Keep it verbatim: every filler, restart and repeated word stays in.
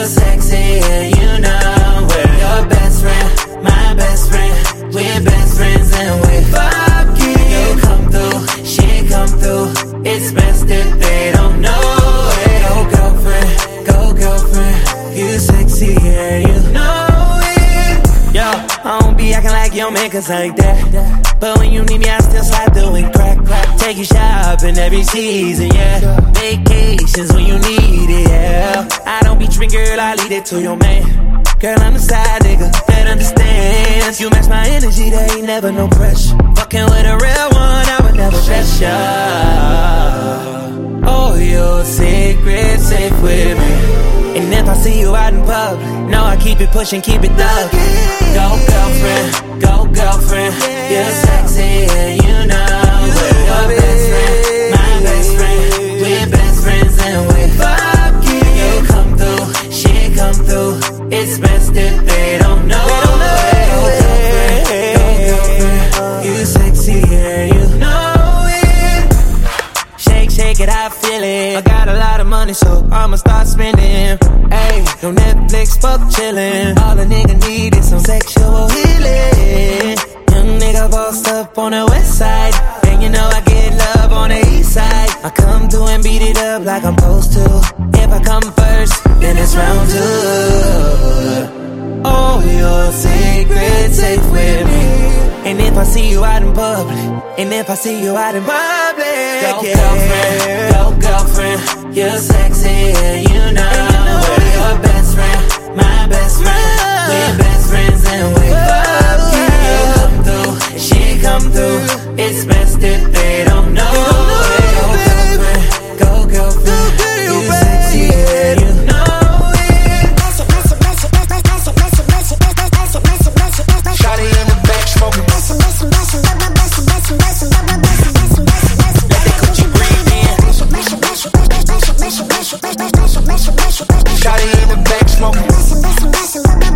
You're sexy and you know it. Your best friend, my best friend. We're best friends and we fucking. You come through, she come through. It's best if they don't know it. Go girlfriend, go girlfriend. You sexy and you know it. Yo, I don't be acting like your man cause like that. But when you need me I still slide through and crack, crack. Take you shopping every season, yeah. Vacations when you need it, yeah. I don't be tripping, girl, I leave it to your man. Girl, I'm the side nigga that understands. You match my energy, there ain't never no pressure. Fucking with a real one, I would never stress ya. Oh, your secret safe with me. And if I see you out in public, no, I keep it pushing, keep it thug. Go girlfriend, go girlfriend. You're sexy and you know it. Your best friend, my best friend. We're best friends and we fucking. You come through, she come through. It's best if they don't know it. Go girlfriend, go girlfriend. You sexy and you know it. Shake, shake it, I feel it. I got a lot of money, so I'ma start spending. Ayy, no Netflix, fuck chillin'. All a nigga need is some sexual healing. Young nigga bossed up on the west side. And you know I get love on the east side. I come through and beat it up like I'm supposed to. If I come first, then it's round two. Oh, your secret safe with me. And if I see you out in public, and if I see you out in public, go yeah. girlfriend, go girlfriend. You're sexy and you know it. Your best friend, my best friend. We're best friends and we fucking. You come through, she come through. It's best if they don't know it. Go girlfriend, go girlfriend. You sexy and you know it. Shawty in the back smoking. Let that coochie breathe in. Shawty in the back smoking.